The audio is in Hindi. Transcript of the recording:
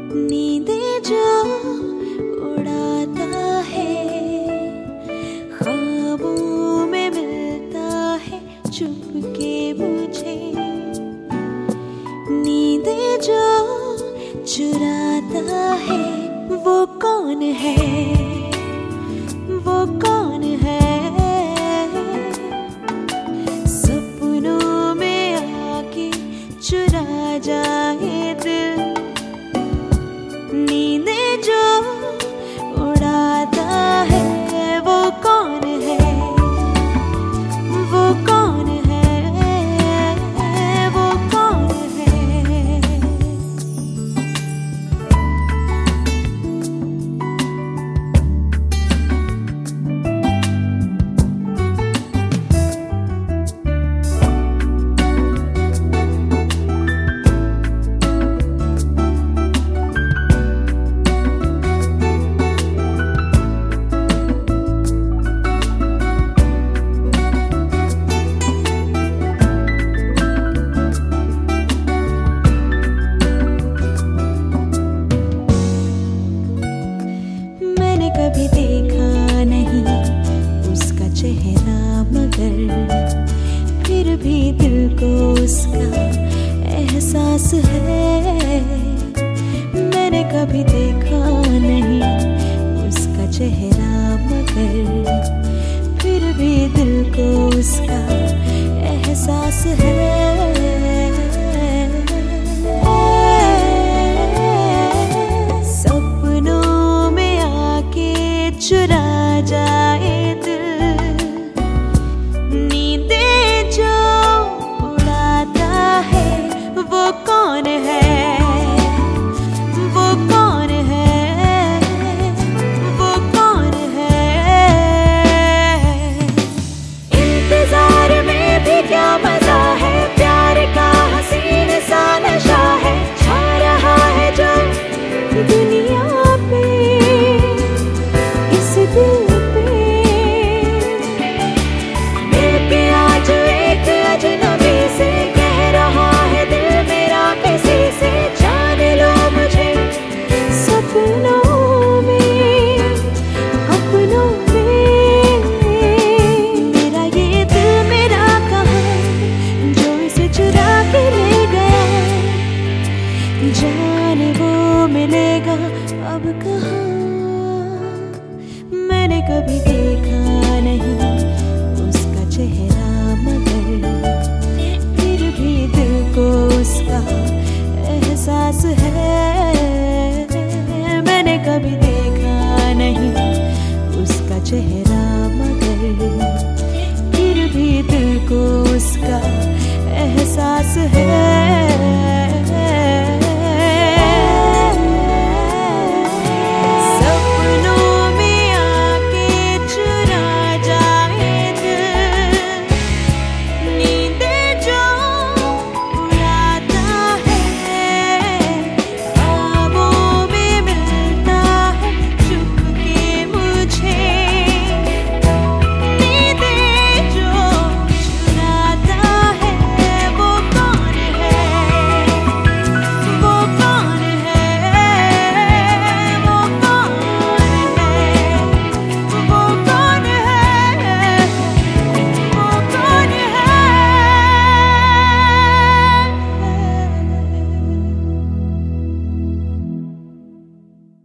नींदें जो उड़ाता है, ख्वाबों में मिलता है चुपके मुझे। नींदें जो चुराता है, वो कौन है, वो कौन है। सपनों में आके चुरा जाए दिल, नींदें जो उड़ाता है, वो कौन है, वो कौन है, वो कौन है। कभी देखा नहीं उसका चेहरा, मगर फिर भी दिल को उसका एहसास है। मैंने कभी देखा नहीं उसका चेहरा, मगर फिर भी दिल को उसका एहसास है। चुरा जाए दिल, नींदें जो उड़ाता है, वो कौन है, वो कौन है, वो कौन है। इंतजार में भी क्या मजा है, प्यार का हसीन सा नशा है, छा रहा है जो दुनिया पे, दिल पे। मिलके आज एक अजनबी से कह रहा है दिल मेरा किसी से, जान लो मुझे सपनों में, अपनों में। मेरा ये दिल मेरा कहाँ, जो इसे चुरा के ले गया, जाने वो मिलेगा अब कहाँ। मैंने कभी देखा नहीं उसका चेहरा, मगर फिर भी दिल को उसका एहसास है। मैंने कभी देखा नहीं उसका चेहरा, मगर फिर भी दिल को उसका एहसास है।